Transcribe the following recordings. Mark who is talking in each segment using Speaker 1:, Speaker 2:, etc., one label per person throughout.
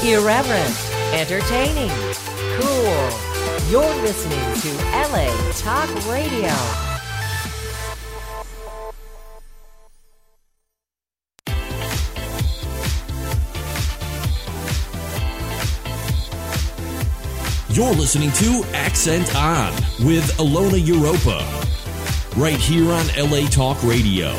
Speaker 1: Irreverent, entertaining, cool. You're listening to LA Talk Radio.
Speaker 2: You're listening to Accent On with Ilona Europa, right here on LA Talk Radio.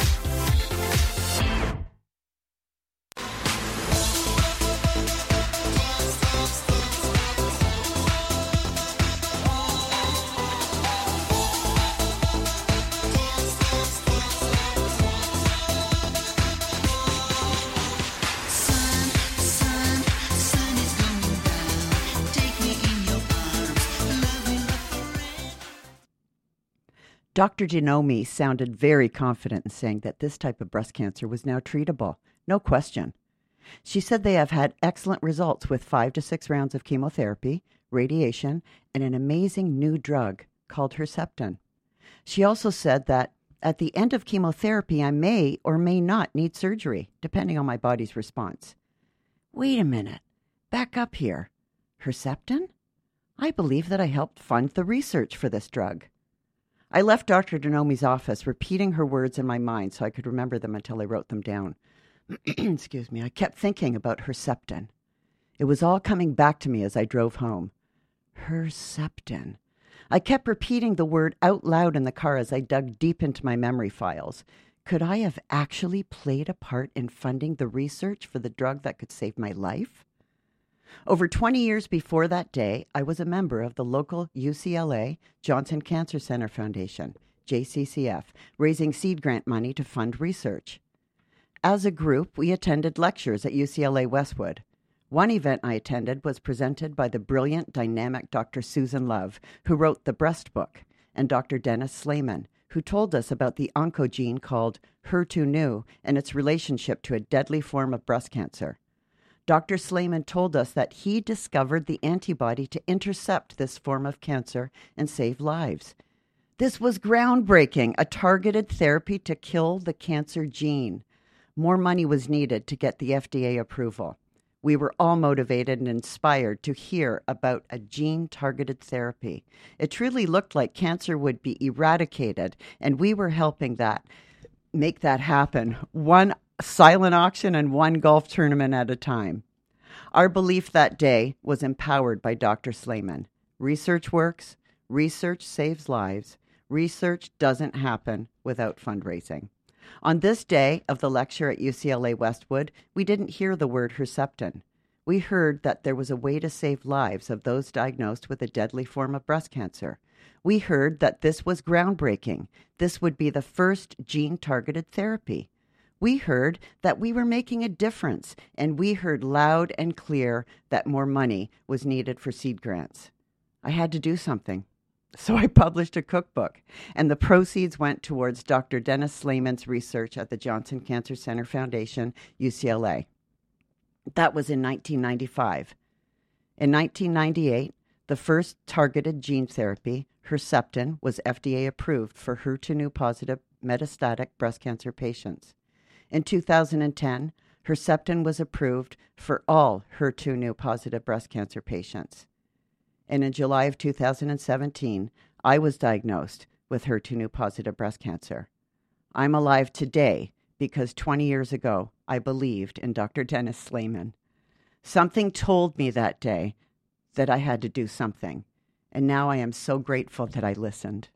Speaker 3: Dr. Genomi sounded very confident in saying that this type of breast cancer was now treatable. No question. She said they have had excellent results with 5 to 6 rounds of chemotherapy, radiation, and an amazing new drug called Herceptin. She also said that at the end of chemotherapy, I may or may not need surgery, depending on my body's response. Wait a minute. Back up here. Herceptin? I believe that I helped fund the research for this drug. I left Dr. Genomi's office, repeating her words in my mind so I could remember them until I wrote them down. Excuse me. I kept thinking about Herceptin. It was all coming back to me as I drove home. Herceptin. I kept repeating the word out loud in the car as I dug deep into my memory files. Could I have actually played a part in funding the research for the drug that could save my life? Over 20 years before that day, I was a member of the local UCLA Johnson Cancer Center Foundation, JCCF, raising seed grant money to fund research. As a group, we attended lectures at UCLA Westwood. One event I attended was presented by the brilliant, dynamic Dr. Susan Love, who wrote the Breast Book, and Dr. Dennis Slayman, who told us about the oncogene called HER2/neu and its relationship to a deadly form of breast cancer. Dr. Slayman told us that he discovered the antibody to intercept this form of cancer and save lives. This was groundbreaking, a targeted therapy to kill the cancer gene. More money was needed to get the FDA approval. We were all motivated and inspired to hear about a gene-targeted therapy. It truly looked like cancer would be eradicated, and we were helping make that happen. One silent auction and one golf tournament at a time. Our belief that day was empowered by Dr. Slayman. Research works. Research saves lives. Research doesn't happen without fundraising. On this day of the lecture at UCLA Westwood, we didn't hear the word Herceptin. We heard that there was a way to save lives of those diagnosed with a deadly form of breast cancer. We heard that this was groundbreaking. This would be the first gene-targeted therapy. We heard that we were making a difference, and we heard loud and clear that more money was needed for seed grants. I had to do something, so I published a cookbook, and the proceeds went towards Dr. Dennis Slayman's research at the Johnson Cancer Center Foundation, UCLA. That was in 1995. In 1998, the first targeted gene therapy, Herceptin, was FDA approved for HER2/neu positive metastatic breast cancer patients. In 2010, Herceptin was approved for all HER2/neu positive breast cancer patients. And in July of 2017, I was diagnosed with HER2/neu positive breast cancer. I'm alive today because 20 years ago, I believed in Dr. Dennis Slayman. Something told me that day that I had to do something, and now I am so grateful that I listened.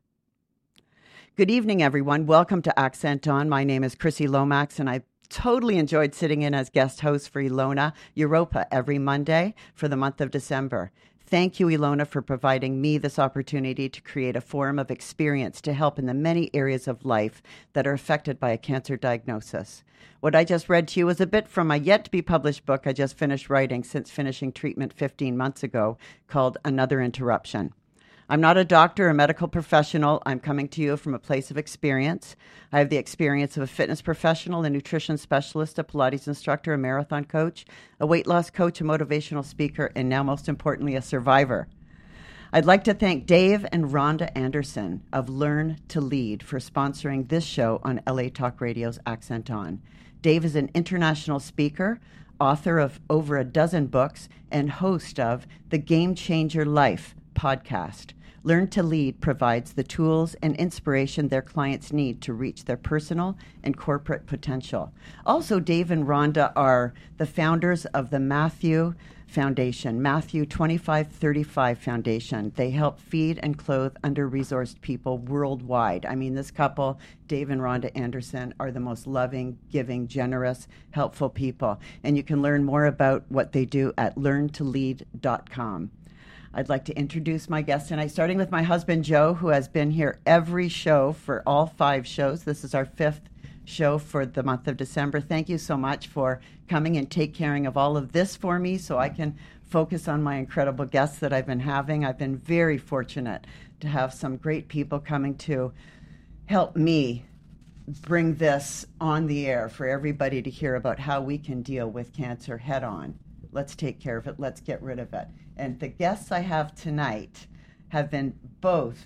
Speaker 3: Good evening, everyone. Welcome to Accent On. My name is Chrissy Lomax, and I totally enjoyed sitting in as guest host for Ilona Europa every Monday for the month of December. Thank you, Ilona, for providing me this opportunity to create a forum of experience to help in the many areas of life that are affected by a cancer diagnosis. What I just read to you was a bit from a yet-to-be-published book I just finished writing since finishing treatment 15 months ago called Another Interruption. I'm not a doctor or medical professional. I'm coming to you from a place of experience. I have the experience of a fitness professional, a nutrition specialist, a Pilates instructor, a marathon coach, a weight loss coach, a motivational speaker, and now most importantly, a survivor. I'd like to thank Dave and Rhonda Anderson of Learn to Lead for sponsoring this show on LA Talk Radio's Accent On. Dave is an international speaker, author of over a dozen books and host of the Game Changer Life podcast. Learn to Lead provides the tools and inspiration their clients need to reach their personal and corporate potential. Also, Dave and Rhonda are the founders of the Matthew Foundation, Matthew 2535 Foundation. They help feed and clothe under-resourced people worldwide. I mean, this couple, Dave and Rhonda Anderson, are the most loving, giving, generous, helpful people. And you can learn more about what they do at learntolead.com. I'd like to introduce my guest tonight, starting with my husband, Joe, who has been here every show for all 5 shows. This is our 5th show for the month of December. Thank you so much for coming and take caring of all of this for me so I can focus on my incredible guests that I've been having. I've been very fortunate to have some great people coming to help me bring this on the air for everybody to hear about how we can deal with cancer head on. Let's take care of it. Let's get rid of it. And the guests I have tonight have been both.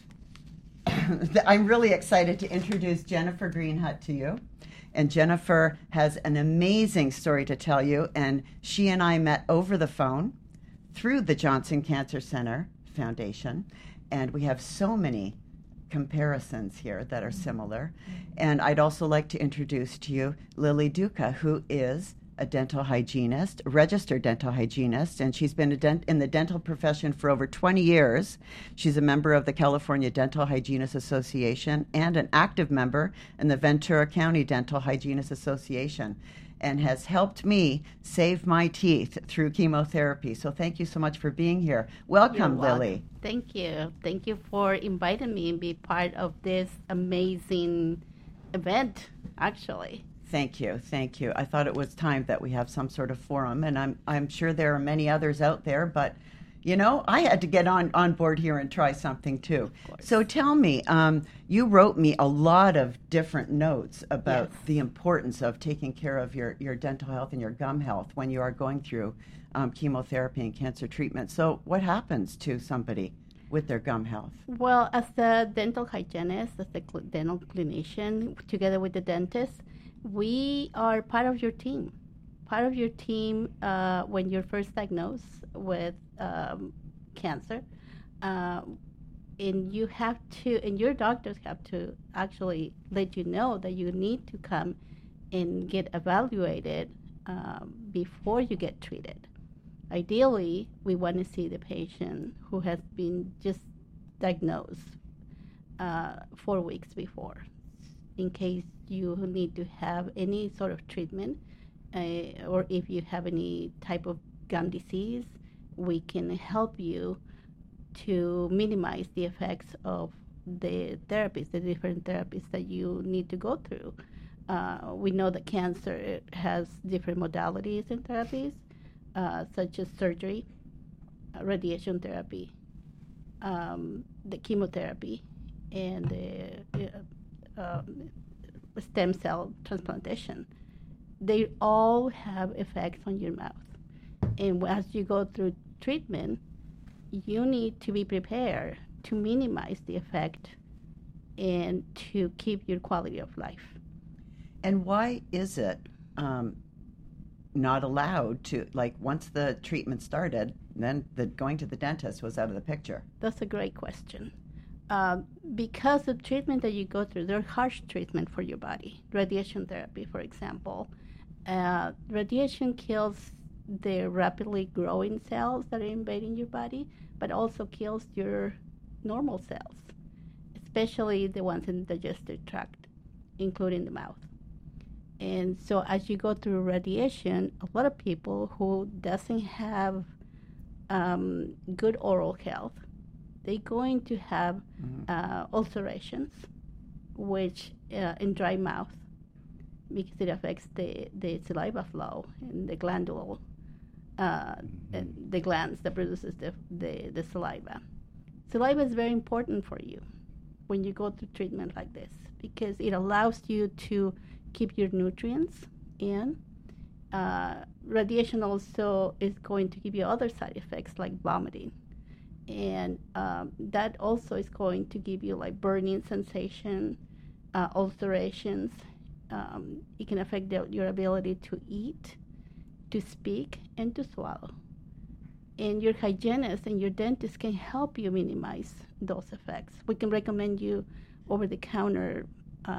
Speaker 3: I'm really excited to introduce Jennifer Greenhut to you. And Jennifer has an amazing story to tell you. And she and I met over the phone through the Johnson Cancer Center Foundation. And we have so many comparisons here that are similar. And I'd also like to introduce to you Lily Duca, who is a dental hygienist, a registered dental hygienist, and she's been in the dental profession for over 20 years. She's a member of the California Dental Hygienists Association and an active member in the Ventura County Dental Hygienists Association, and has helped me save my teeth through chemotherapy. So thank you so much for being here. Welcome, Lily.
Speaker 4: Thank you. Thank you for inviting me and be part of this amazing event, actually.
Speaker 3: Thank you. Thank you. I thought it was time that we have some sort of forum, and I'm sure there are many others out there, but, you know, I had to get on board here and try something too. So tell me, you wrote me a lot of different notes about the importance of taking care of your dental health and your gum health when you are going through chemotherapy and cancer treatment. So what happens to somebody with their gum health?
Speaker 4: Well, as the dental hygienist, as the dental clinician, together with the dentist, we are part of your team. Part of your team when you're first diagnosed with cancer, and you have to, and your doctors have to actually let you know that you need to come and get evaluated before you get treated. Ideally, we want to see the patient who has been just diagnosed 4 weeks before, in case you need to have any sort of treatment, or if you have any type of gum disease, we can help you to minimize the effects of the therapies, the different therapies that you need to go through. We know that cancer has different modalities and therapies, such as surgery, radiation therapy, the chemotherapy, and the stem cell transplantation. They all have effects on your mouth. And as you go through treatment, you need to be prepared to minimize the effect and to keep your quality of life.
Speaker 3: And why is it not allowed to, like, once the treatment started, then going to the dentist was out of the picture?
Speaker 4: That's a great question. Because the treatment that you go through, they're harsh treatment for your body. Radiation therapy, for example. Radiation kills the rapidly growing cells that are invading your body, but also kills your normal cells, especially the ones in the digestive tract, including the mouth. And so as you go through radiation, a lot of people who doesn't have good oral health, they're going to have ulcerations, which in dry mouth, because it affects the saliva flow and the glandular, the glands that produces the saliva. Saliva is very important for you when you go through treatment like this, because it allows you to keep your nutrients in. Radiation also is going to give you other side effects like vomiting. And that also is going to give you like burning sensation, ulcerations. It can affect your ability to eat, to speak and to swallow. And your hygienist and your dentist can help you minimize those effects. We can recommend you over-the-counter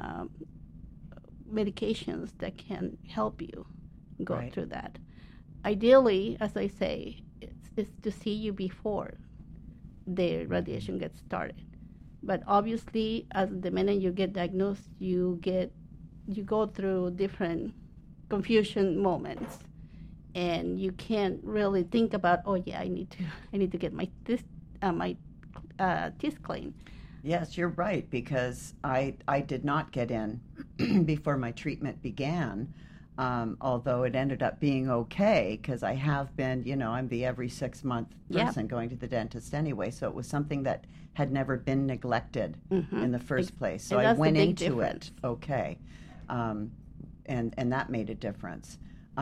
Speaker 4: medications that can help you go
Speaker 3: Right.
Speaker 4: through that. Ideally, as I say, it's to see you before the radiation gets started. But obviously, as the minute you get diagnosed, you go through different confusion moments, and you can't really think about, oh yeah, I need to get my teeth clean.
Speaker 3: Yes, you're right, because I did not get in before my treatment began, although it ended up being okay, because I have been, I'm the every 6-month person going to the dentist anyway, so it was something that had never been neglected in the first place. So I went into it okay, and that made a difference.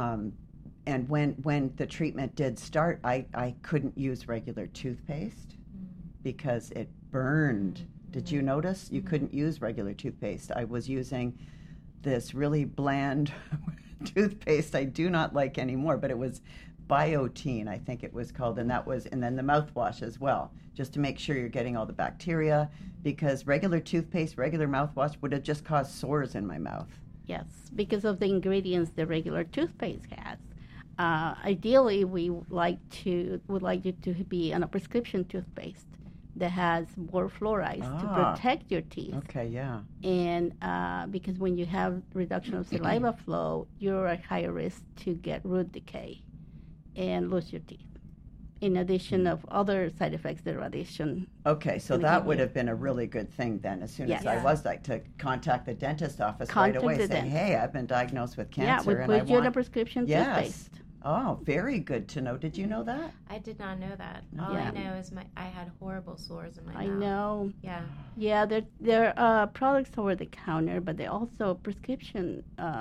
Speaker 3: And when the treatment did start, I couldn't use regular toothpaste because it burned. Did you notice? You couldn't use regular toothpaste. I was using this really bland toothpaste I do not like anymore, but it was Biotene, I think it was called, and then the mouthwash as well, just to make sure you're getting all the bacteria, because regular toothpaste, regular mouthwash would have just caused sores in my mouth.
Speaker 4: Yes, because of the ingredients the regular toothpaste has. Ideally, we would like you to be on a prescription toothpaste that has more fluorides to protect your teeth.
Speaker 3: Okay, yeah.
Speaker 4: And because when you have reduction of saliva flow, you're at higher risk to get root decay and lose your teeth, in addition of other side effects that radiation.
Speaker 3: Okay, so that would have been a really good thing then, as soon as I was to contact the dentist office right away, saying, hey, I've been diagnosed with cancer.
Speaker 4: Yeah, we put you on a prescription toothpaste.
Speaker 3: Oh, very good to know. Did you know that?
Speaker 5: I did not know that. All I know is I had horrible sores in my mouth.
Speaker 4: I know.
Speaker 5: Yeah.
Speaker 4: Yeah, they're products over the counter, but they're also prescription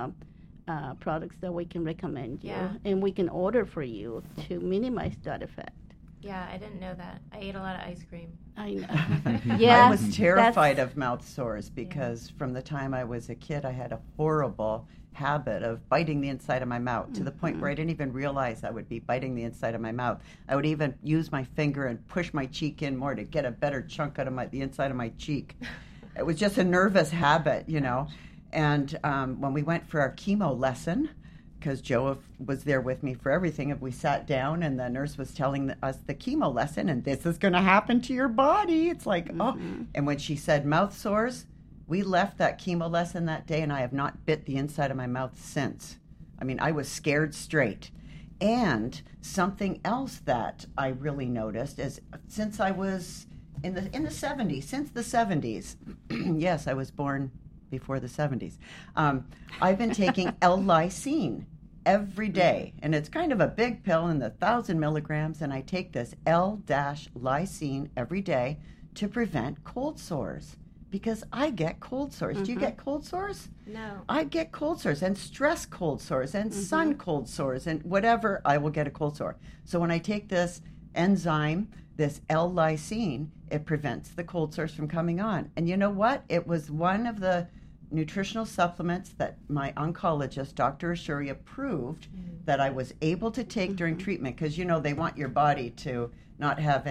Speaker 4: products that we can recommend you, and we can order for you to minimize that effect.
Speaker 5: Yeah, I didn't know that. I ate a lot of ice cream.
Speaker 4: I know. Yeah,
Speaker 3: I was terrified of mouth sores because from the time I was a kid, I had a horrible habit of biting the inside of my mouth to the point where I didn't even realize I would be biting the inside of my mouth. I would even use my finger and push my cheek in more to get a better chunk out of the inside of my cheek. It was just a nervous habit, And when we went for our chemo lesson, because Joe was there with me for everything, and we sat down, and the nurse was telling us the chemo lesson, and this is going to happen to your body. It's like, oh. And when she said mouth sores, we left that chemo lesson that day, and I have not bit the inside of my mouth since. I mean, I was scared straight. And something else that I really noticed is since I was in the 70s, since the 70s, yes, I was born before the 70s, I've been taking L-lysine every day. And it's kind of a big pill in the 1,000 milligrams, and I take this L-lysine every day to prevent cold sores. Because I get cold sores. Do you get cold sores?
Speaker 5: No.
Speaker 3: I get cold sores and stress cold sores and sun cold sores and whatever, I will get a cold sore. So when I take this enzyme, this L-lysine, it prevents the cold sores from coming on. And you know what? It was one of the nutritional supplements that my oncologist, Dr. Ashuri, approved that I was able to take during treatment, because, they want your body to not have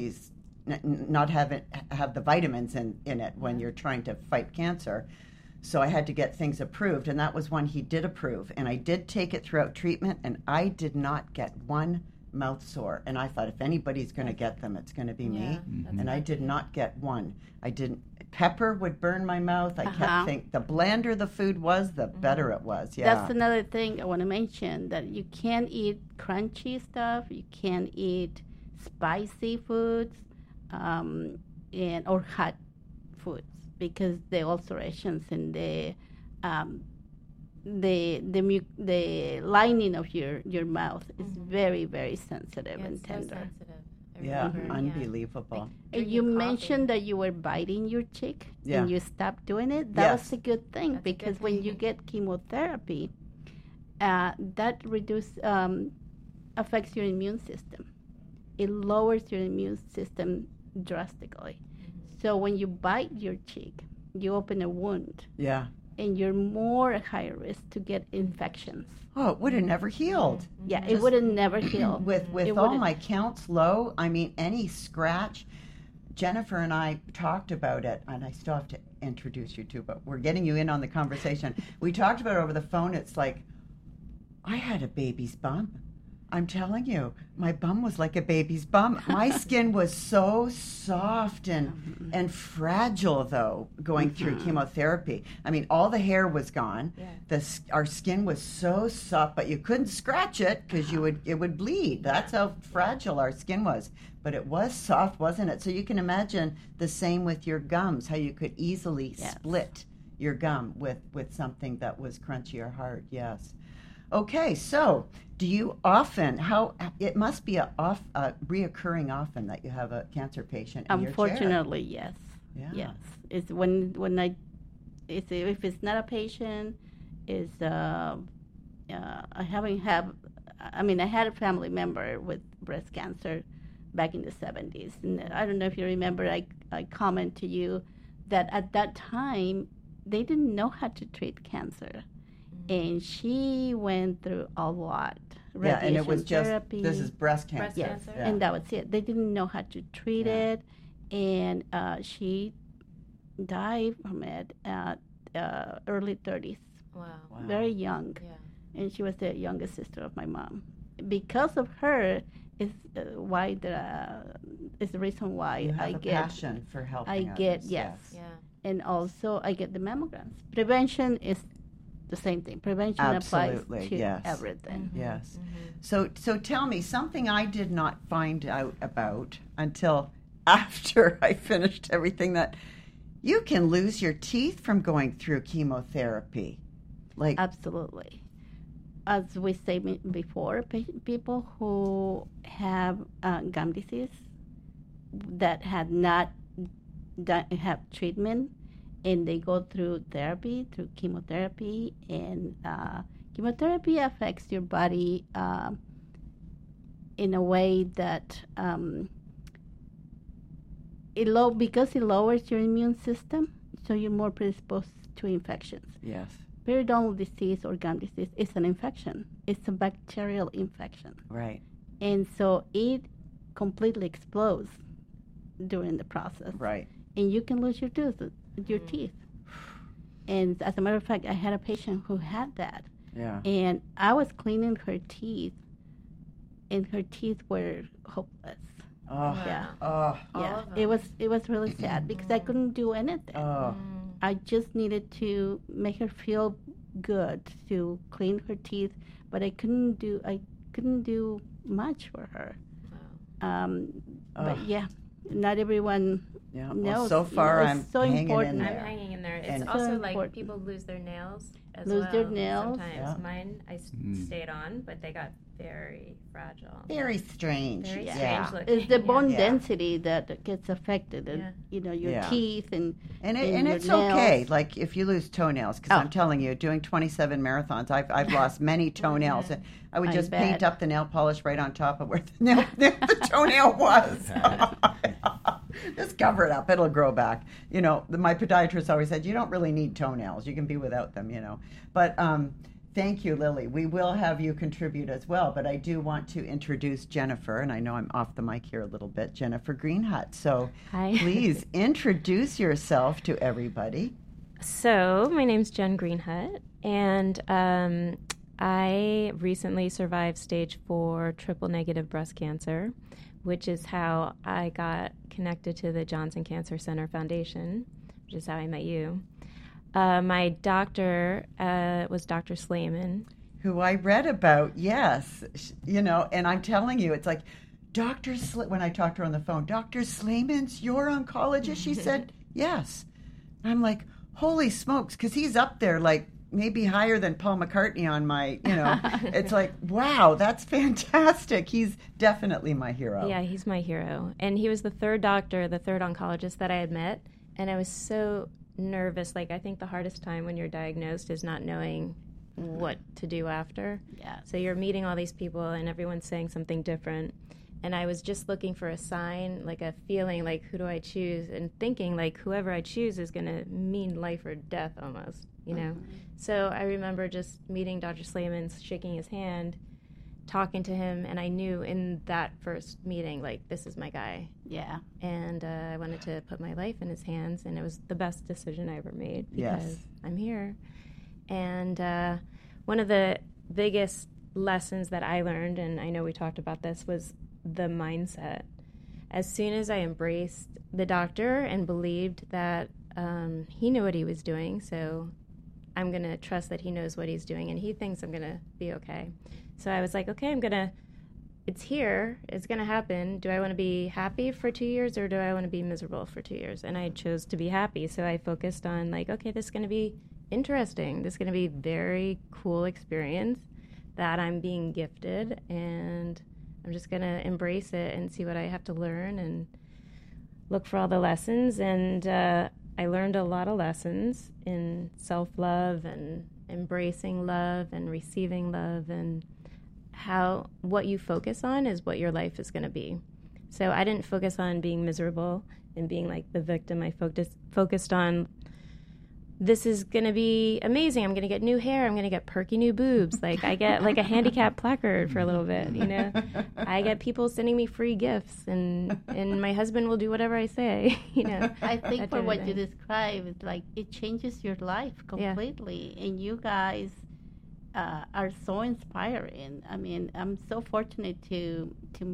Speaker 3: not have the vitamins in it when you're trying to fight cancer. So I had to get things approved, and that was one he did approve. And I did take it throughout treatment, and I did not get one mouth sore. And I thought, if anybody's going to get them, it's going to be me. And I did not get one. I didn't. Pepper would burn my mouth. I kept thinking, the blander the food was, the better it was. Yeah.
Speaker 4: That's another thing I want to mention, that you can't eat crunchy stuff. You can't eat spicy foods. Or hot foods, because the ulcerations and the lining of your mouth is very, very sensitive and tender.
Speaker 5: So sensitive.
Speaker 3: Yeah, unbelievable.
Speaker 4: You mentioned that you were biting your cheek and you stopped doing it. That was a good thing, because when you get chemotherapy, that affects your immune system. It lowers your immune system drastically. So when you bite your cheek, you open a wound.
Speaker 3: Yeah.
Speaker 4: and you're more at higher risk to get infections.
Speaker 3: Oh, it would have never healed.
Speaker 4: Yeah, it would have never healed.
Speaker 3: With all my counts low, I mean, any scratch. Jennifer and I talked about it, and I still have to introduce you to, but we're getting you in on the conversation. We talked about it over the phone. It's like, I had a baby's bum. I'm telling you, my bum was like a baby's bum. My skin was so soft and fragile, though, going through chemotherapy. I mean, all the hair was gone. Yeah. Our skin was so soft, but you couldn't scratch it because it would bleed. That's how fragile our skin was. But it was soft, wasn't it? So you can imagine the same with your gums, how you could easily split your gum with something that was crunchy or hard. Yes. Okay, so do you often, it must be reoccurring often that you have a cancer patient in your chair.
Speaker 4: Unfortunately, yes.
Speaker 3: Yeah.
Speaker 4: Yes. It's if it's not a patient, I had a family member with breast cancer back in the 70s. And I don't know if you remember, I commented to you that at that time, they didn't know how to treat cancer. And she went through a lot.
Speaker 3: Yeah, and it was just,
Speaker 4: therapy.
Speaker 3: This is breast cancer.
Speaker 4: Yes,
Speaker 5: cancer.
Speaker 3: Yeah.
Speaker 4: And that was it. They didn't know how to treat it. And she died from it at early 30s.
Speaker 5: Wow.
Speaker 4: Very young.
Speaker 5: Yeah.
Speaker 4: And she was the youngest sister of my mom. Because of her is the reason why
Speaker 3: You have
Speaker 4: I
Speaker 3: a
Speaker 4: get
Speaker 3: passion for helping others.
Speaker 4: yes.
Speaker 5: Yeah.
Speaker 4: And also I get the mammograms. Prevention is the same thing. Prevention
Speaker 3: Absolutely,
Speaker 4: applies to
Speaker 3: yes.
Speaker 4: everything.
Speaker 3: Yes. So tell me, something I did not find out about until after I finished everything, that you can lose your teeth from going through chemotherapy.
Speaker 4: Absolutely. As we said before, people who have gum disease that had not have treatment, and they go through chemotherapy, and chemotherapy affects your body in a way that because it lowers your immune system, so you're more predisposed to infections.
Speaker 3: Yes.
Speaker 4: Periodontal disease or gum disease is an infection. It's a bacterial infection.
Speaker 3: Right.
Speaker 4: And so it completely explodes during the process.
Speaker 3: Right.
Speaker 4: And you can lose your teeth. And as a matter of fact, I had a patient who had that.
Speaker 3: Yeah.
Speaker 4: And I was cleaning her teeth, and her teeth were hopeless.
Speaker 3: Oh.
Speaker 4: Yeah.
Speaker 3: Oh.
Speaker 4: Yeah. It was really sad because I couldn't do anything.
Speaker 3: Oh.
Speaker 4: I just needed to make her feel good, to clean her teeth, but I couldn't do much for her.
Speaker 5: Wow.
Speaker 4: But yeah, not everyone
Speaker 3: Yeah.
Speaker 4: knows.
Speaker 3: Well, so far,
Speaker 4: it's
Speaker 3: I'm
Speaker 4: so
Speaker 3: hanging
Speaker 4: important.
Speaker 3: in
Speaker 5: I'm
Speaker 3: there.
Speaker 5: hanging in there. It's
Speaker 3: And-
Speaker 5: also
Speaker 4: So
Speaker 5: like
Speaker 4: important.
Speaker 5: people lose their nails as
Speaker 4: Lose
Speaker 5: well.
Speaker 4: their nails.
Speaker 5: Sometimes
Speaker 3: Yeah.
Speaker 5: mine, I stayed on, but they got very fragile.
Speaker 3: Very strange.
Speaker 5: Very
Speaker 3: Yeah.
Speaker 5: strange looking.
Speaker 4: It's the bone
Speaker 3: Yeah.
Speaker 4: density that gets affected, and your
Speaker 3: Yeah.
Speaker 4: teeth and
Speaker 3: And
Speaker 4: your
Speaker 3: it's
Speaker 4: nails.
Speaker 3: okay. Like if you lose toenails, because
Speaker 4: Oh.
Speaker 3: I'm telling you, doing 27 marathons, I've lost many toenails. And I would
Speaker 4: I
Speaker 3: just
Speaker 4: bet.
Speaker 3: paint up the nail polish right on top of where the toenail was. Just cover it up; it'll grow back. You know, my podiatrist always said, "You don't really need toenails; you can be without them." You know, but. Thank you, Lily. We will have you contribute as well, but I do want to introduce Jennifer, and I know I'm off the mic here a little bit, Jennifer Greenhut. So
Speaker 5: Hi.
Speaker 3: please introduce yourself to everybody.
Speaker 5: So, my name's Jen Greenhut, and I recently survived stage 4 triple-negative breast cancer, which is how I got connected to the Johnson Cancer Center Foundation, which is how I met you. My doctor was Dr. Slayman.
Speaker 3: Who I read about, yes. You know, and I'm telling you, it's like, when I talked to her on the phone, Dr. Slayman's your oncologist? She said, yes. I'm like, holy smokes, because he's up there like maybe higher than Paul McCartney on my, it's like, wow, that's fantastic. He's definitely my hero.
Speaker 5: Yeah, he's my hero. And he was the third oncologist that I had met, and I was so nervous. Like, I think the hardest time when you're diagnosed is not knowing what to do after.
Speaker 4: Yeah.
Speaker 5: So you're meeting all these people and everyone's saying something different. And I was just looking for a sign, like a feeling, like, who do I choose? And thinking, like, whoever I choose is going to mean life or death almost, you know. So I remember just meeting Dr. Slayman, shaking his hand, talking to him, and I knew in that first meeting, like, this is my guy.
Speaker 4: Yeah.
Speaker 5: And I wanted to put my life in his hands, and it was the best decision I ever made because I'm here. And one of the biggest lessons that I learned, and I know we talked about this, was the mindset. As soon as I embraced the doctor and believed that he knew what he was doing, so I'm going to trust that he knows what he's doing, and he thinks I'm going to be okay. So I was like, okay, it's here, it's going to happen. Do I want to be happy for 2 years, or do I want to be miserable for 2 years? And I chose to be happy, so I focused on, like, okay, this is going to be interesting. This is going to be a very cool experience that I'm being gifted, and I'm just going to embrace it and see what I have to learn and look for all the lessons. And I learned a lot of lessons in self-love and embracing love and receiving love, and how what you focus on is what your life is going to be. So I didn't focus on being miserable and being like the victim. I focused on, this is going to be amazing. I'm going to get new hair. I'm going to get perky new boobs. Like, I get like a handicap placard for a little bit, you know. I get people sending me free gifts, and my husband will do whatever I say, you know.
Speaker 4: I think for what you describe, it's like it changes your life completely. Yeah. And you guys are so inspiring. I mean, I'm so fortunate to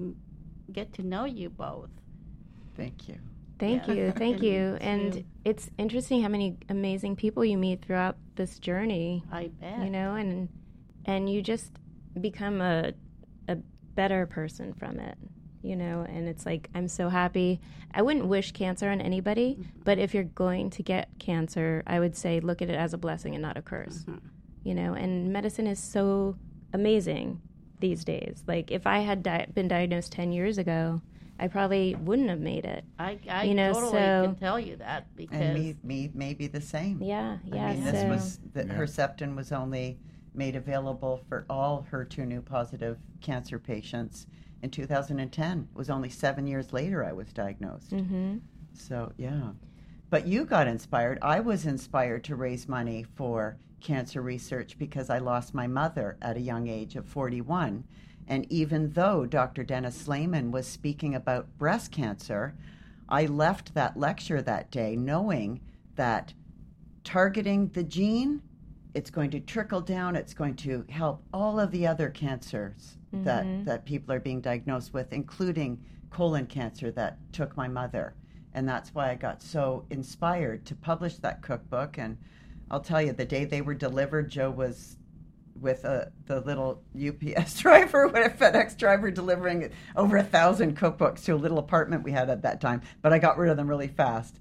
Speaker 4: get to know you both.
Speaker 3: Thank you.
Speaker 5: Thank you. And it's interesting how many amazing people you meet throughout this journey.
Speaker 4: I bet.
Speaker 5: You know, and you just become a better person from it, you know, and it's like, I'm so happy. I wouldn't wish cancer on anybody, but if you're going to get cancer, I would say look at it as a blessing and not a curse, you know, and medicine is so amazing these days. Like, if I had been diagnosed 10 years ago, I probably wouldn't have made it.
Speaker 4: I
Speaker 5: totally
Speaker 4: can tell you that, because...
Speaker 3: And me maybe the same.
Speaker 5: Yeah.
Speaker 3: I mean, Herceptin was only made available for all HER2 positive cancer patients in 2010. It was only 7 years later I was diagnosed. Mm-hmm. So, yeah. But you got inspired. I was inspired to raise money for cancer research because I lost my mother at a young age of 41. And even though Dr. Dennis Slayman was speaking about breast cancer, I left that lecture that day knowing that targeting the gene, it's going to trickle down, it's going to help all of the other cancers that people are being diagnosed with, including colon cancer that took my mother. And that's why I got so inspired to publish that cookbook. And I'll tell you, the day they were delivered, Joe was with the little UPS driver, a FedEx driver, delivering over 1,000 cookbooks to a little apartment we had at that time. But I got rid of them really fast.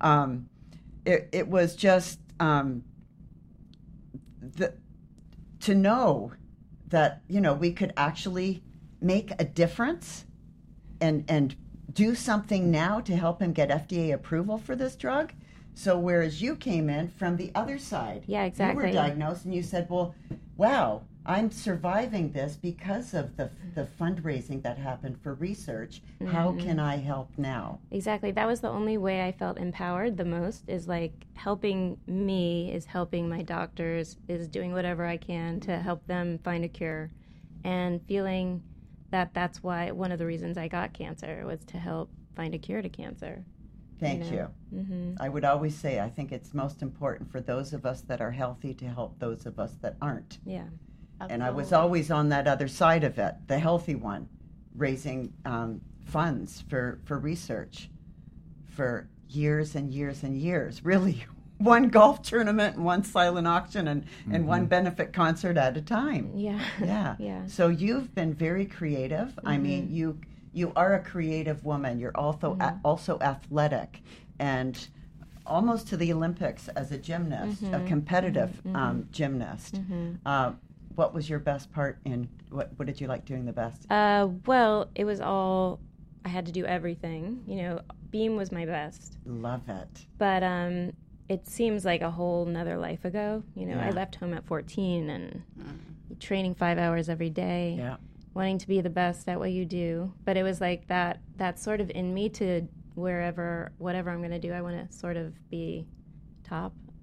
Speaker 3: It was just to know that, you know, we could actually make a difference and do something now to help him get FDA approval for this drug. So whereas you came in from the other side.
Speaker 5: Yeah, exactly.
Speaker 3: You were diagnosed and you said, well, wow, I'm surviving this because of the fundraising that happened for research. Mm-hmm. How can I help now?
Speaker 5: Exactly. That was the only way I felt empowered the most, is like helping me, is helping my doctors, is doing whatever I can to help them find a cure, and feeling that that's why one of the reasons I got cancer was to help find a cure to cancer.
Speaker 3: Thank you. Mm-hmm. I would always say I think it's most important for those of us that are healthy to help those of us that aren't.
Speaker 5: Yeah.
Speaker 3: Absolutely. And I was always on that other side of it, the healthy one, raising funds for research for years and years and years. Really, one golf tournament and one silent auction and one benefit concert at a time.
Speaker 5: Yeah.
Speaker 3: Yeah.
Speaker 5: Yeah.
Speaker 3: So you've been very creative. Mm-hmm. I mean, you are a creative woman. You're also also athletic, and almost to the Olympics as a gymnast, a competitive gymnast. Mm-hmm. What was your best part in, what did you like doing the best?
Speaker 5: Well, it was all, I had to do everything. You know, beam was my best.
Speaker 3: Love it.
Speaker 5: But it seems like a whole nother life ago. You know, I left home at 14 and training 5 hours every day.
Speaker 3: Yeah.
Speaker 5: Wanting to be the best at what you do. But it was like that's sort of in me to whatever I'm going to do, I want to sort of be top.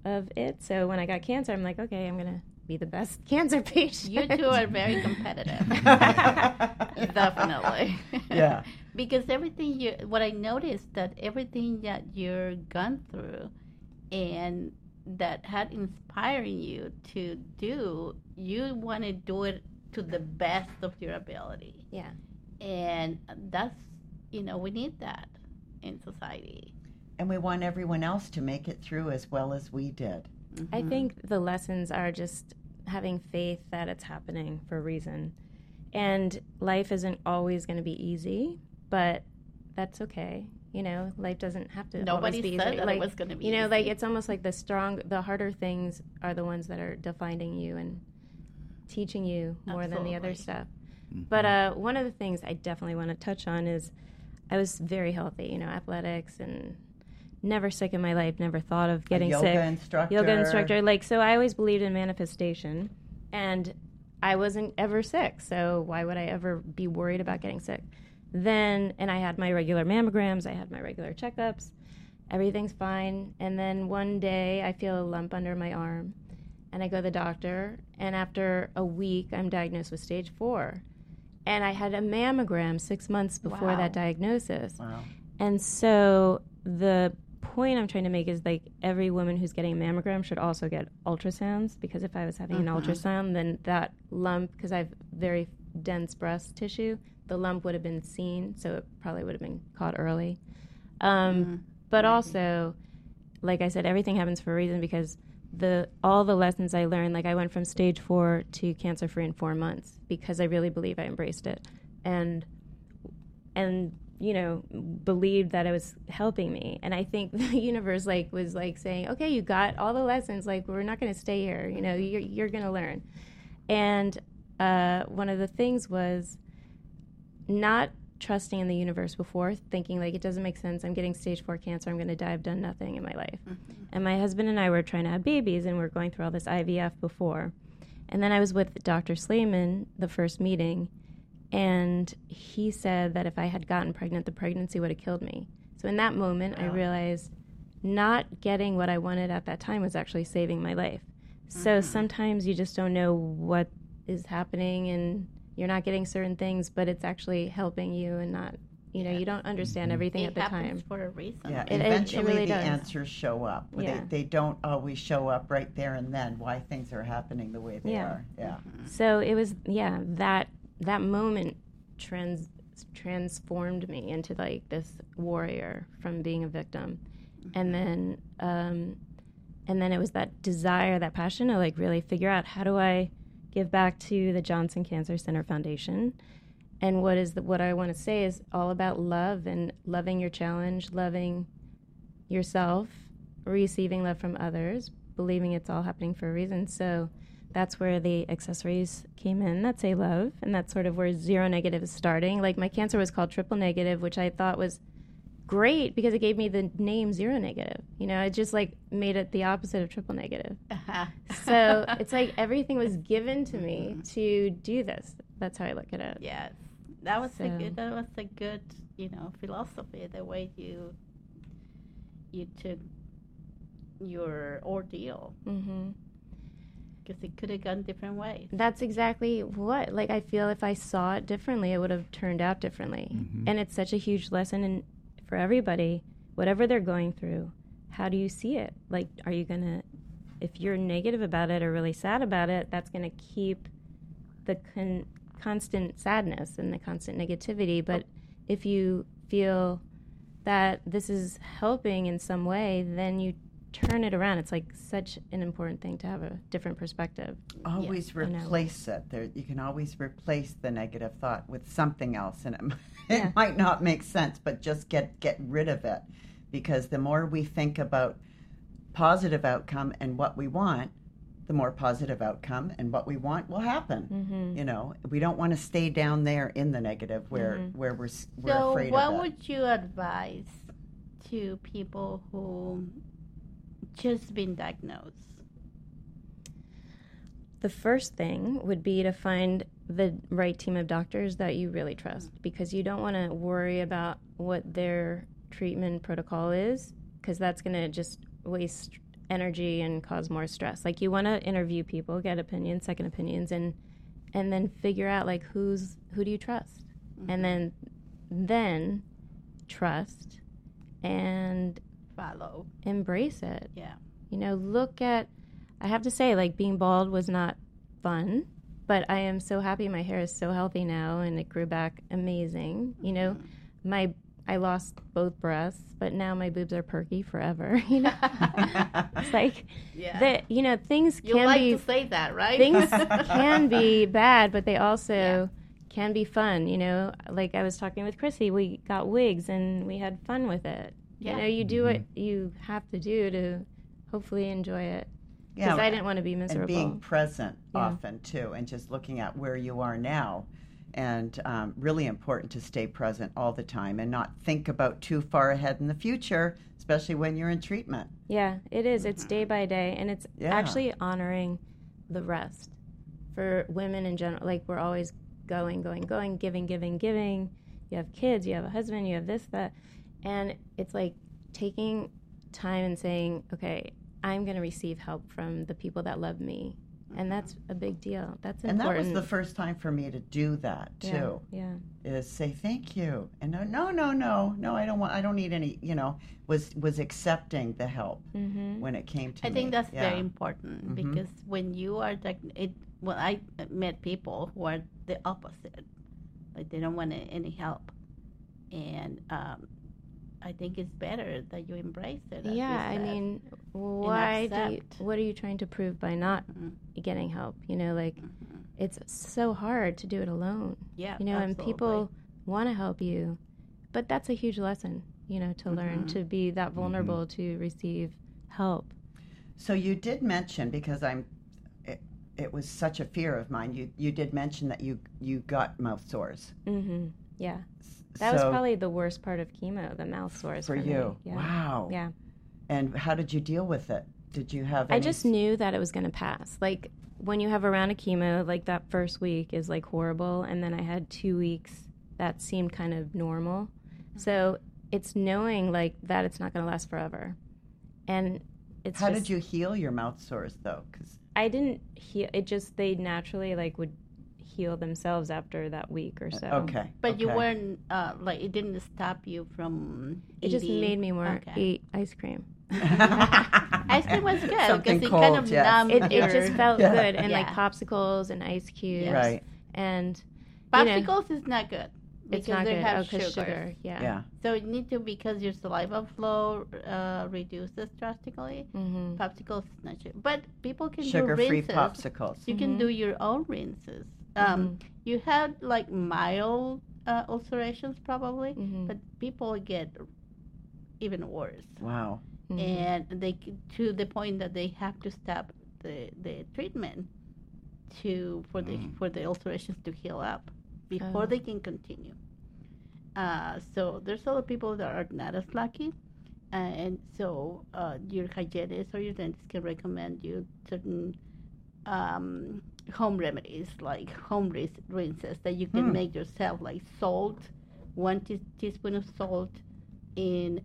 Speaker 5: of it. So when I got cancer, I'm like, okay, I'm going to be the best cancer patient.
Speaker 4: You two are very competitive. Definitely.
Speaker 3: Yeah.
Speaker 4: Because what I noticed that everything that you're gone through and that had inspiring you to do, you want to do it to the best of your ability.
Speaker 5: Yeah.
Speaker 4: And that's, we need that in society.
Speaker 3: And we want everyone else to make it through as well as we did.
Speaker 5: I think the lessons are just having faith that it's happening for a reason. And life isn't always going to be easy, but that's okay. Life doesn't have to always be easy.
Speaker 4: Nobody said that it was going to be easy.
Speaker 5: Like it's almost like the harder things are the ones that are defining you and teaching you more than the other stuff. But one of the things I definitely want to touch on is I was very healthy, athletics and never sick in my life, never thought of getting sick. Yoga instructor. So I always believed in manifestation, and I wasn't ever sick, so why would I ever be worried about getting sick? And I had my regular mammograms, I had my regular checkups, everything's fine, and then one day I feel a lump under my arm, and I go to the doctor, and after a week I'm diagnosed with stage 4. And I had a mammogram 6 months before that diagnosis.
Speaker 3: Wow.
Speaker 5: And so the point I'm trying to make is every woman who's getting a mammogram should also get ultrasounds, because if I was having an ultrasound, then that lump, because I have very dense breast tissue, the lump would have been seen, so it probably would have been caught early. But also, like I said, everything happens for a reason, because all the lessons I learned, I went from stage 4 to cancer-free in 4 months because I really believe I embraced it and believed that it was helping me. And I think the universe was saying, okay, you got all the lessons, we're not going to stay here, you're going to learn. And one of the things was not trusting in the universe before, thinking it doesn't make sense, I'm getting stage 4 cancer, I'm going to die, I've done nothing in my life. And my husband and I were trying to have babies, and we're going through all this IVF before. And then I was with Dr. Slayman the first meeting, and he said that if I had gotten pregnant, the pregnancy would have killed me. So in that moment, I realized not getting what I wanted at that time was actually saving my life. So sometimes you just don't know what is happening, and you're not getting certain things, but it's actually helping you, and not, you don't understand everything at the time.
Speaker 4: It happens for a reason.
Speaker 3: Yeah,
Speaker 5: It
Speaker 3: eventually
Speaker 5: really
Speaker 3: the
Speaker 5: does.
Speaker 3: answers show up.
Speaker 5: Yeah.
Speaker 3: They don't always show up right there and then, why things are happening the way they are. Yeah.
Speaker 5: So it was, that moment transformed me into this warrior from being a victim. And then it was that desire, that passion to really figure out, how do I give back to the Johnson Cancer Center Foundation? And what I want to say is all about love, and loving your challenge, loving yourself, receiving love from others, believing it's all happening for a reason. So that's where the accessories came in that say love, and that's sort of where Zero Negative is starting. My cancer was called Triple Negative, which I thought was great because it gave me the name Zero Negative. It just made it the opposite of Triple Negative. So it's everything was given to me to do this. That's how I look at it.
Speaker 4: Yes. That was a good philosophy, the way you took your ordeal. Because it could have gone different ways.
Speaker 5: That's exactly what. I feel if I saw it differently, it would have turned out differently. And it's such a huge lesson for everybody, whatever they're going through. How do you see it? Are you going to, if you're negative about it or really sad about it, that's going to keep the constant sadness and the constant negativity. But if you feel that this is helping in some way, then you turn it around. It's such an important thing to have a different perspective.
Speaker 3: Always replace it. You can always replace the negative thought with something else, and it might not make sense, but just get rid of it, because the more we think about positive outcome and what we want, the more positive outcome and what we want will happen. We don't want to stay down there in the negative where we're afraid of it.
Speaker 4: So what would you advise to people who just been diagnosed?
Speaker 5: The first thing would be to find the right team of doctors that you really trust, because you don't want to worry about what their treatment protocol is, because that's going to just waste energy and cause more stress. Like, you want to interview people, get opinions, second opinions, and then figure out, like, who do you trust? And then trust and
Speaker 4: Follow.
Speaker 5: embrace it.
Speaker 4: Yeah.
Speaker 5: You know, I have to say, like, being bald was not fun, but I am so happy my hair is so healthy now, and it grew back amazing. You know, I lost both breasts, but now my boobs are perky forever. You know, it's like, things
Speaker 4: You
Speaker 5: can
Speaker 4: like
Speaker 5: be
Speaker 4: to say that, right?
Speaker 5: things can be bad, but they also can be fun. You know, like I was talking with Chrissy, we got wigs and we had fun with it.
Speaker 4: Yeah.
Speaker 5: You know, you do what you have to do to hopefully enjoy it. Because I didn't want to be miserable.
Speaker 3: And being present often, too, and just looking at where you are now. And really important to stay present all the time and not think about too far ahead in the future, especially when you're in treatment.
Speaker 5: Yeah, it is. It's day by day, and it's actually honoring the rest. For women in general, like, we're always going, giving. You have kids, you have a husband, you have this, that. And it's like taking time and saying, okay, I'm going to receive help from the people that love me. And that's a big deal. That's important.
Speaker 3: And that was the first time for me to do that, too.
Speaker 5: Yeah.
Speaker 3: Is say thank you. And no, I don't need any, was accepting the help when it came to me.
Speaker 4: I think that's very important because when you are I met people who are the opposite. Like, they don't want any help. And I think it's better that you embrace it.
Speaker 5: Yeah, I mean, what are you trying to prove by not getting help? You know, like, it's so hard to do it alone.
Speaker 4: Yeah,
Speaker 5: you know,
Speaker 4: absolutely.
Speaker 5: And people want to help you, but that's a huge lesson, you know, to learn to be that vulnerable to receive help.
Speaker 3: So you did mention, because it was such a fear of mine. You did mention that you got mouth sores.
Speaker 5: Yeah. That was probably the worst part of chemo, the mouth sores for
Speaker 3: you.
Speaker 5: Me. Yeah.
Speaker 3: Wow.
Speaker 5: Yeah.
Speaker 3: And how did you deal with it? Did you have any...
Speaker 5: I just knew that it was going to pass. Like, when you have a round of chemo, like, that first week is, like, horrible. And then I had 2 weeks that seemed kind of normal. So it's knowing, like, that it's not going to last forever. And it's
Speaker 3: How did you heal your mouth sores, though? 'Cause
Speaker 5: I didn't heal. It just, they naturally, like, would heal themselves after that week or so.
Speaker 3: Okay.
Speaker 4: But you weren't, it didn't stop you from
Speaker 5: It
Speaker 4: eating.
Speaker 5: just made me more eat ice cream.
Speaker 4: Ice cream was good
Speaker 3: Something
Speaker 4: because it
Speaker 3: cold,
Speaker 4: kind of numbed
Speaker 5: It
Speaker 4: your...
Speaker 5: just felt good. And, like, popsicles and ice cubes.
Speaker 3: Right.
Speaker 5: And,
Speaker 4: Popsicles is not good.
Speaker 5: It's
Speaker 4: Because
Speaker 5: not
Speaker 4: they
Speaker 5: good.
Speaker 4: have
Speaker 5: Sugar. Yeah.
Speaker 4: So you need to, because your saliva flow reduces drastically. Popsicles is not sugar. But people can do
Speaker 3: Sugar-free
Speaker 4: rinses.
Speaker 3: popsicles.
Speaker 4: You can do your own rinses. You had, like, mild ulcerations probably, but people get even worse.
Speaker 3: Wow.
Speaker 4: And they, to the point that they have to stop the treatment for the ulcerations to heal up before they can continue. So there's a lot of people that are not as lucky, and so your hygienist or your dentist can recommend you certain home remedies, like home rinses that you can make yourself, like salt, 1 teaspoon of salt in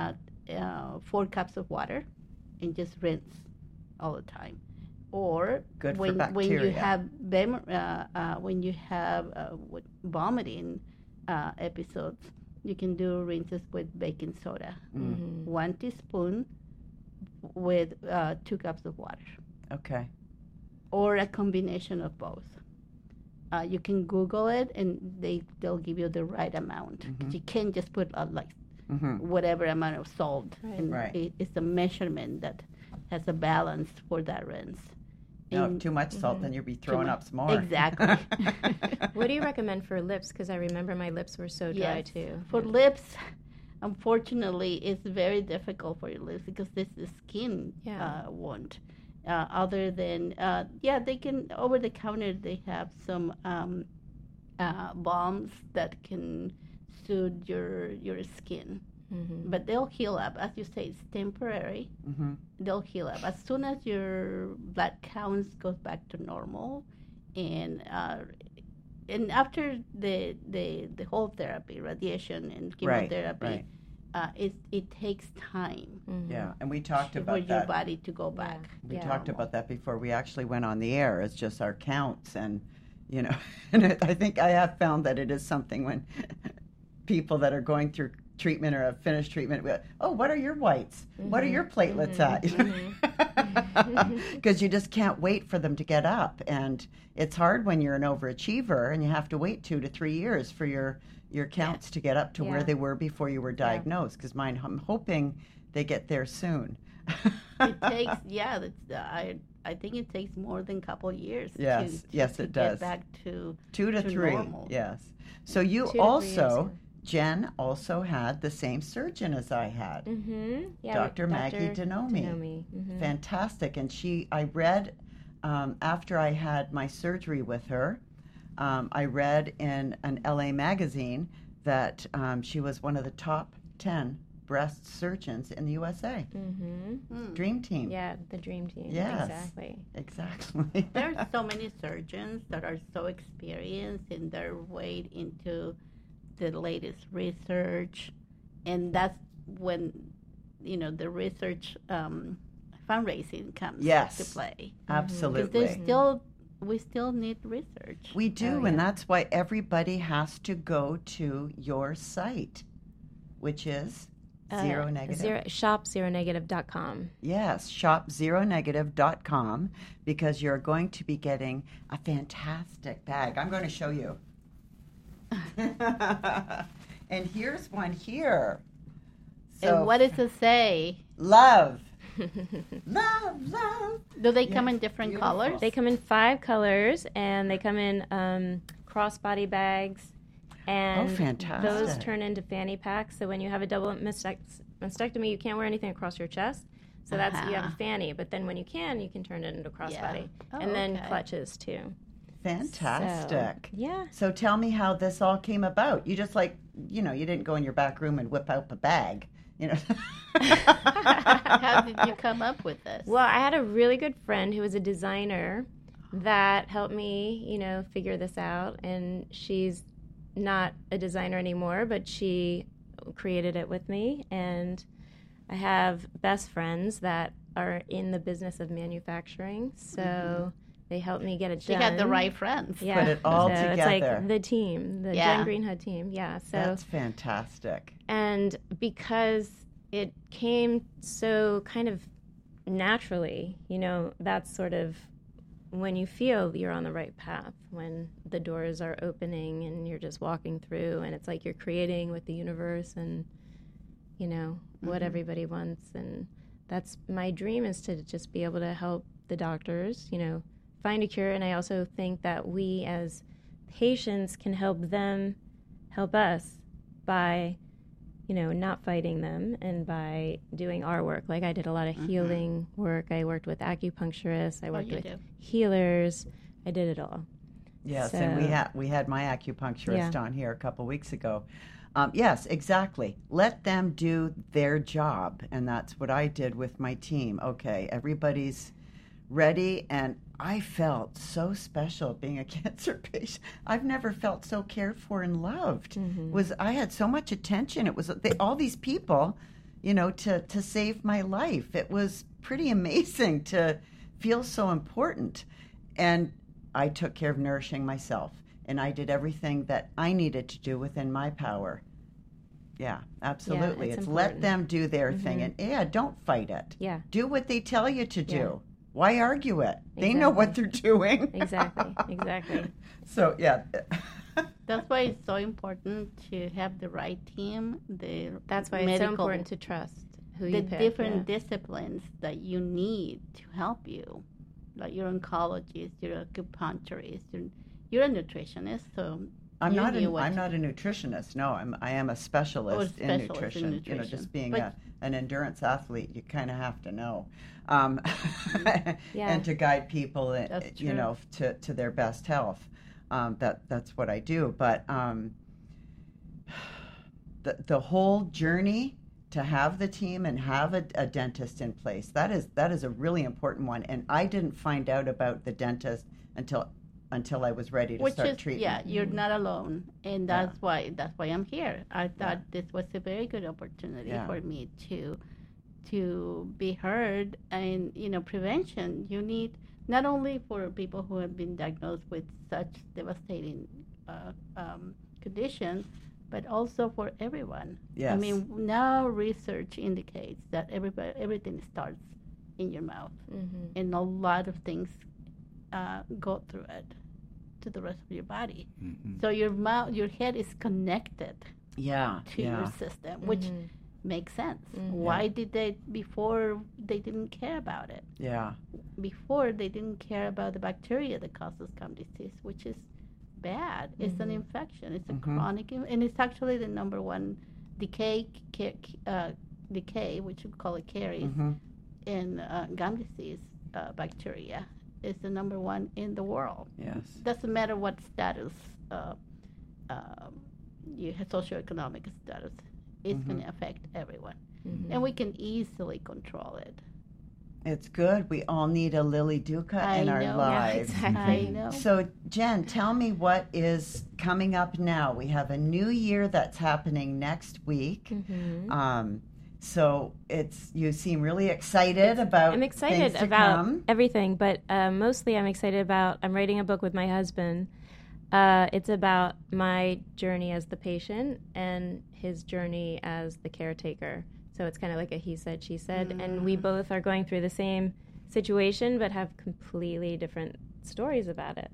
Speaker 4: 4 cups of water, and just rinse all the time. Or
Speaker 3: Good for
Speaker 4: when
Speaker 3: bacteria.
Speaker 4: you have vomiting episodes, you can do rinses with baking soda, 1 teaspoon with 2 cups of water.
Speaker 3: Okay.
Speaker 4: Or a combination of both. You can Google it, and they'll give you the right amount. You can't just put whatever amount of salt. And it's a measurement that has a balance for that rinse.
Speaker 3: No, too much salt, then you'll be throwing up some more.
Speaker 4: Exactly.
Speaker 5: What do you recommend for lips? Because I remember my lips were so dry too.
Speaker 4: For lips, unfortunately, it's very difficult for your lips because this is skin wound. Other than, they can, over the counter, they have some balms that can soothe your skin. But they'll heal up. As you say, it's temporary. They'll heal up. As soon as your blood counts goes back to normal, and after the whole therapy, radiation and chemotherapy, it takes time
Speaker 3: Yeah, and we talked
Speaker 4: for
Speaker 3: about
Speaker 4: your
Speaker 3: that.
Speaker 4: body to go back.
Speaker 3: We
Speaker 4: to
Speaker 3: talked
Speaker 4: normal.
Speaker 3: about that before we actually went on the air. It's just our counts, and and I think I have found that it is something when people that are going through treatment or have finished treatment, what are your whites? What are your platelets at? Because you just can't wait for them to get up, and it's hard when you're an overachiever and you have to wait 2 to 3 years for your counts to get up to where they were before you were diagnosed. Because mine, I'm hoping they get there soon.
Speaker 4: It takes, I think it takes more than a couple years.
Speaker 3: Yes, yes,
Speaker 4: to
Speaker 3: it does.
Speaker 4: Get back to
Speaker 3: 2 to 3.
Speaker 4: normal.
Speaker 3: Yes. So you
Speaker 5: 2 to 3
Speaker 3: also,
Speaker 5: years,
Speaker 3: Jen, also had the same surgeon as I had,
Speaker 5: Yeah,
Speaker 3: Dr. Maggie Denomi.
Speaker 5: Mm-hmm.
Speaker 3: Fantastic. And I read after I had my surgery with her, I read in an LA magazine that she was one of the top 10 breast surgeons in the USA. Dream team.
Speaker 5: Yeah, the dream team.
Speaker 3: Yes.
Speaker 5: Exactly.
Speaker 4: There are so many surgeons that are so experienced in their way into the latest research, and that's when the research fundraising comes to play.
Speaker 3: Absolutely.
Speaker 4: Because we still need research.
Speaker 3: We do, and that's why everybody has to go to your site, which is Zero Negative.
Speaker 5: Shopzeronegative.com.
Speaker 3: Yes, shopzeronegative.com, because you're going to be getting a fantastic bag. I'm going to show you. And here's one here. So,
Speaker 4: and what does it say?
Speaker 3: Love. Love.
Speaker 4: Do they come in different colors?
Speaker 5: They come in 5 colors, and they come in crossbody bags. And
Speaker 3: fantastic.
Speaker 5: those turn into fanny packs. So when you have a double mastectomy, you can't wear anything across your chest. So you have a fanny. But then when you can turn it into crossbody. And then clutches, too.
Speaker 3: Fantastic.
Speaker 5: So,
Speaker 3: So tell me how this all came about. You just you didn't go in your back room and whip out a bag.
Speaker 4: How did you come up with this?
Speaker 5: Well, I had a really good friend who was a designer that helped me, figure this out. And she's not a designer anymore, but she created it with me. And I have best friends that are in the business of manufacturing. So they helped me get it done.
Speaker 4: She had the right friends.
Speaker 5: Yeah.
Speaker 3: Put it all together.
Speaker 5: It's like the team, the Jen Greenhood team. Yeah. So
Speaker 3: that's fantastic.
Speaker 5: And because it came so kind of naturally, that's sort of when you feel you're on the right path, when the doors are opening and you're just walking through, and it's like you're creating with the universe and, what everybody wants. And that's my dream, is to just be able to help the doctors, find a cure. And I also think that we as patients can help them help us by, not fighting them, and by doing our work. Like I did a lot of healing work. I worked with acupuncturists. I worked with healers. I did it all.
Speaker 3: Yes,
Speaker 5: So,
Speaker 3: and we had my acupuncturist on here a couple weeks ago. Yes, exactly. Let them do their job, and that's what I did with my team. Okay, everybody's ready, and I felt so special being a cancer patient. I've never felt so cared for and loved. I had so much attention. It was all these people, to save my life. It was pretty amazing to feel so important. And I took care of nourishing myself, and I did everything that I needed to do within my power. Yeah, absolutely.
Speaker 5: Yeah, it's
Speaker 3: let them do their thing, and don't fight it.
Speaker 5: Yeah.
Speaker 3: Do what they tell you to do. Why argue it? They know what they're doing.
Speaker 5: Exactly.
Speaker 3: So, yeah.
Speaker 4: That's why it's so important to have the right team.
Speaker 5: That's why it's so important to trust who you pick.
Speaker 4: The different disciplines that you need to help you. Like you're an oncologist, you're an acupuncturist, you're a nutritionist, so
Speaker 3: I'm not a nutritionist. No, I am a specialist in nutrition. Just being an endurance athlete, you kind of have to know, and to guide people, to their best health. That's what I do. But the whole journey to have the team and have a dentist in place, that is a really important one. And I didn't find out about the dentist until until I was ready to
Speaker 4: Which
Speaker 3: start
Speaker 4: is,
Speaker 3: treatment.
Speaker 4: yeah, you're not alone, and that's why I'm here. I thought this was a very good opportunity for me to be heard, and prevention. You need not only for people who have been diagnosed with such devastating conditions, but also for everyone.
Speaker 3: Yes.
Speaker 4: I mean, now research indicates that everything starts in your mouth, and a lot of things go through it to the rest of your body. So your head is connected to your system, which makes sense. Why did before they didn't care about it?
Speaker 3: Yeah.
Speaker 4: Before they didn't care about the bacteria that causes gum disease, which is bad. It's an infection. It's a chronic, and it's actually the number one decay, which we call it caries, in gum disease bacteria. Is the number one in the world.
Speaker 3: Yes.
Speaker 4: Doesn't matter what status, you have socioeconomic status. It's going to affect everyone, and we can easily control it.
Speaker 3: It's good. We all need a Lily Duca in our lives.
Speaker 5: Yeah, exactly.
Speaker 4: I know.
Speaker 3: So, Jen, tell me what is coming up now. We have a new year that's happening next week. So you seem really excited about.
Speaker 5: I'm excited about everything, but mostly I'm writing a book with my husband. It's about my journey as the patient and his journey as the caretaker. So it's kind of like a he said, she said, and we both are going through the same situation, but have completely different stories about it.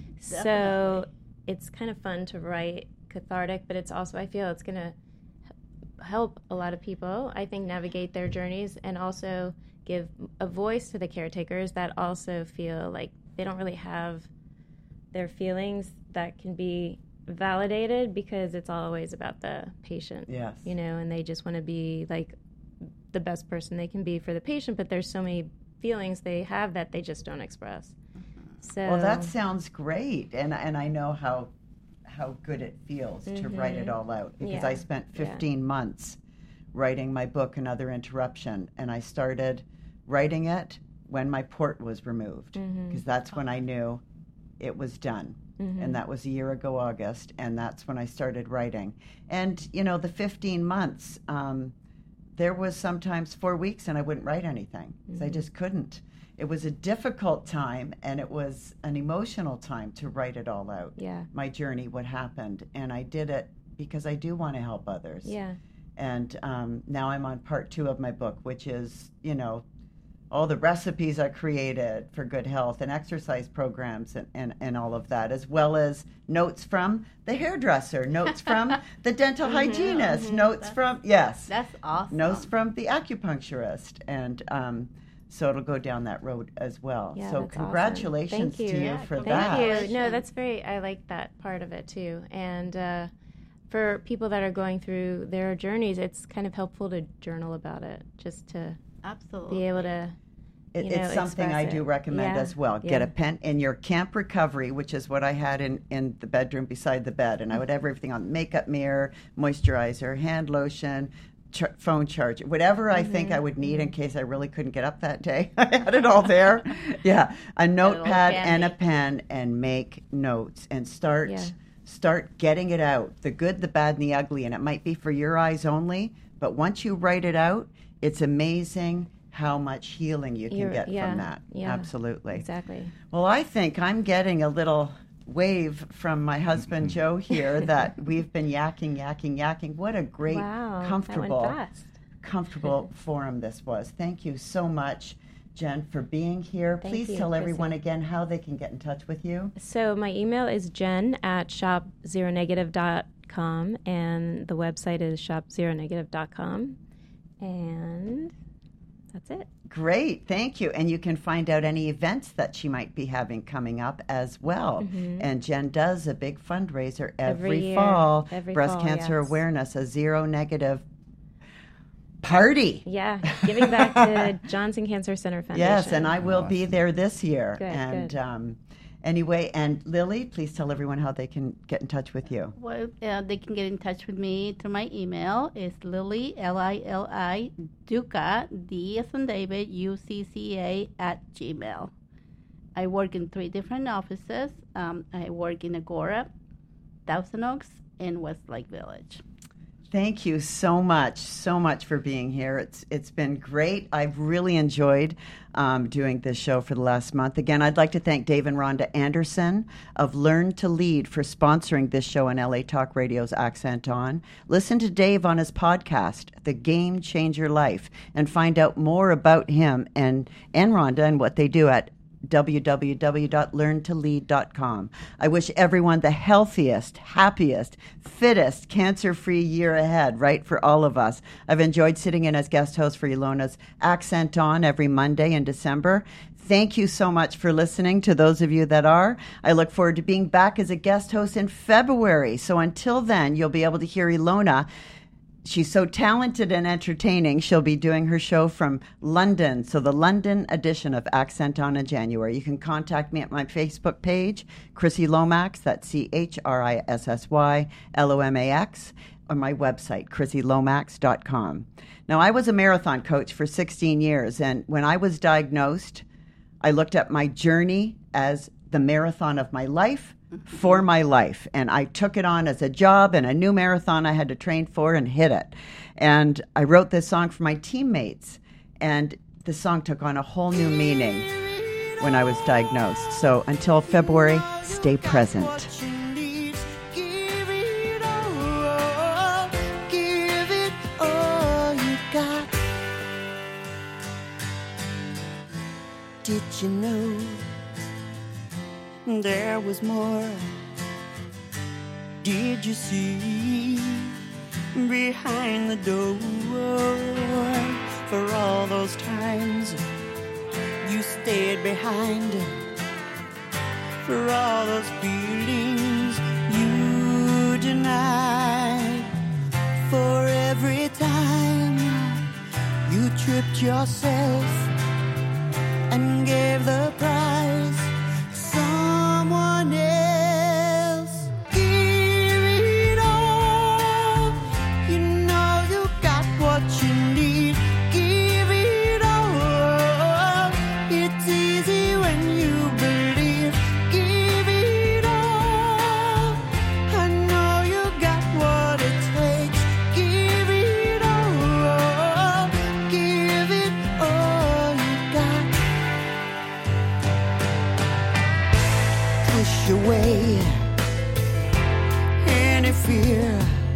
Speaker 5: So it's kind of fun to write, cathartic, but it's also, I feel it's going to help a lot of people, I think, navigate their journeys and also give a voice to the caretakers that also feel like they don't really have their feelings that can be validated because it's always about the patient.
Speaker 3: Yes.
Speaker 5: And they just want to be like the best person they can be for the patient, but there's so many feelings they have that they just don't express. So
Speaker 3: Well, that sounds great, and I know how good it feels to write it all out, because I spent 15 months writing my book, Another Interruption, and I started writing it when my port was removed, because that's when I knew it was done. And that was a year ago, August, and that's when I started writing. And, the 15 months, there was sometimes 4 weeks and I wouldn't write anything, because I just couldn't. It was a difficult time, and it was an emotional time to write it all out.
Speaker 5: Yeah.
Speaker 3: My journey, what happened. And I did it because I do want to help others.
Speaker 5: Yeah.
Speaker 3: And now I'm on part 2 of my book, which is, all the recipes I created for good health and exercise programs and all of that, as well as notes from the hairdresser, notes from the dental hygienist, notes from,
Speaker 4: That's awesome.
Speaker 3: notes from the acupuncturist. And so it'll go down that road as well.
Speaker 5: Yeah,
Speaker 3: so
Speaker 5: that's
Speaker 3: congratulations
Speaker 5: awesome.
Speaker 3: to you for
Speaker 5: Thank
Speaker 3: that.
Speaker 5: you. No, that's I like that part of it too. And for people that are going through their journeys, it's kind of helpful to journal about it, just to be able to
Speaker 3: It's something I do recommend as well. Get a pen in your camp recovery, which is what I had in the bedroom beside the bed. And I would have everything on: makeup mirror, moisturizer, hand lotion, phone charger, whatever I think I would need in case I really couldn't get up that day. I had it all there. A notepad and a pen, and make notes and start getting it out, the good, the bad, and the ugly. And it might be for your eyes only, but once you write it out, it's amazing how much healing you can get from that.
Speaker 5: Yeah,
Speaker 3: absolutely.
Speaker 5: Exactly.
Speaker 3: Well, I think I'm getting a little wave from my husband Joe here that we've been yakking. What a great, comfortable forum this was. Thank you so much, Jen, for being here. Please tell everyone again how they can get in touch with you.
Speaker 5: So my email is jen@shopzeronegative.com, and the website is shopzeronegative.com. And that's it.
Speaker 3: Great, thank you. And you can find out any events that she might be having coming up as well. And Jen does a big fundraiser every fall, breast cancer awareness, a zero negative party.
Speaker 5: Yeah, giving back to Johnson Cancer Center Foundation.
Speaker 3: Yes, and I will be there this year.
Speaker 5: Good.
Speaker 3: Anyway, and Lily, please tell everyone how they can get in touch with you.
Speaker 4: Well, they can get in touch with me through my email. It's Lily, Lili, Duca, D as in David, UCCA @gmail. I work in 3 different offices. I work in Agora, Thousand Oaks, and Westlake Village.
Speaker 3: Thank you so much for being here. It's been great. I've really enjoyed doing this show for the last month. Again, I'd like to thank Dave and Rhonda Anderson of Learn to Lead for sponsoring this show on LA Talk Radio's Accent On. Listen to Dave on his podcast, The Game Changer Life, and find out more about him and Rhonda and what they do at www.learntolead.com. I wish everyone the healthiest, happiest, fittest, cancer-free year ahead, right, for all of us. I've enjoyed sitting in as guest host for Ilona's Accent On every Monday in December. Thank you so much for listening, to those of you that are. I look forward to being back as a guest host in February. So until then, you'll be able to hear Ilona. She's so talented and entertaining. She'll be doing her show from London. So the London edition of Accent On in January. You can contact me at my Facebook page, Chrissy Lomax, that's ChrissysYLomax, or my website, ChrissyLomax.com. Now, I was a marathon coach for 16 years, and when I was diagnosed, I looked at my journey as the marathon of my life, for my life. And I took it on as a job and a new marathon I had to train for and hit it. And I wrote this song for my teammates. And the song took on a whole new meaning when I was diagnosed. So until February, stay present.
Speaker 6: Did you know there was more? Did you see behind the door? For all those times you stayed behind, for all those feelings you denied, for every time you tripped yourself and gave the prize someone else. Give it all. You know you got what you need. Give it all. It's easy when you believe. Give it all. I know you got what it takes. Give it all. Give it all you got. Push away any fear.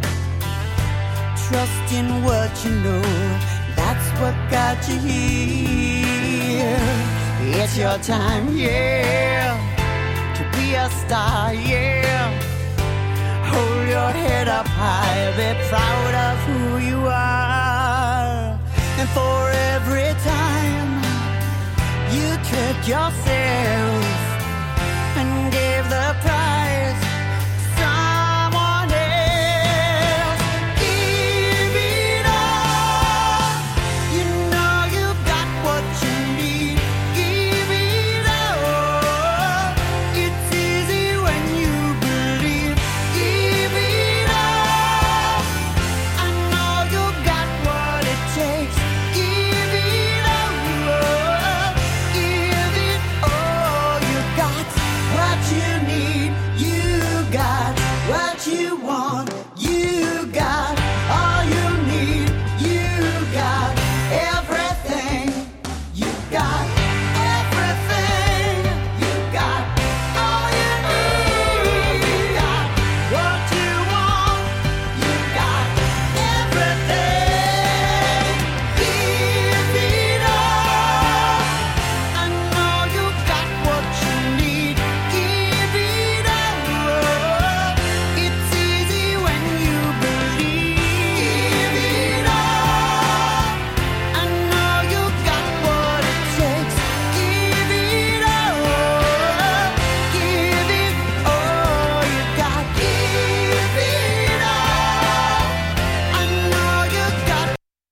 Speaker 6: Trust in what you know. That's what got you here. It's your time, yeah, to be a star, yeah. Hold your head up high, be proud of who you are. And for every time you tricked yourself and gave the prize someone else. Give it all. You know you got what you need. Give it all. It's easy when you believe. Give it all. I know you got what it takes. Give it all. Give it all you got. What you need, you got. What you want, you got. All you need, you got. Everything, you got. Everything, you got. All you need, you got. What you want, you got. Everything, give it all. I know you got what you need. Give it all. It's easy when you believe. Give it all. I know you got what it takes. Give it all. Give it all you got. Give it all. I know you got.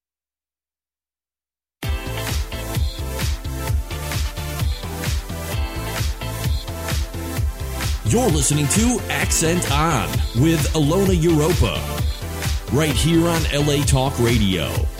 Speaker 2: You're listening to Accent On with Ilona Europa, right here on LA Talk Radio.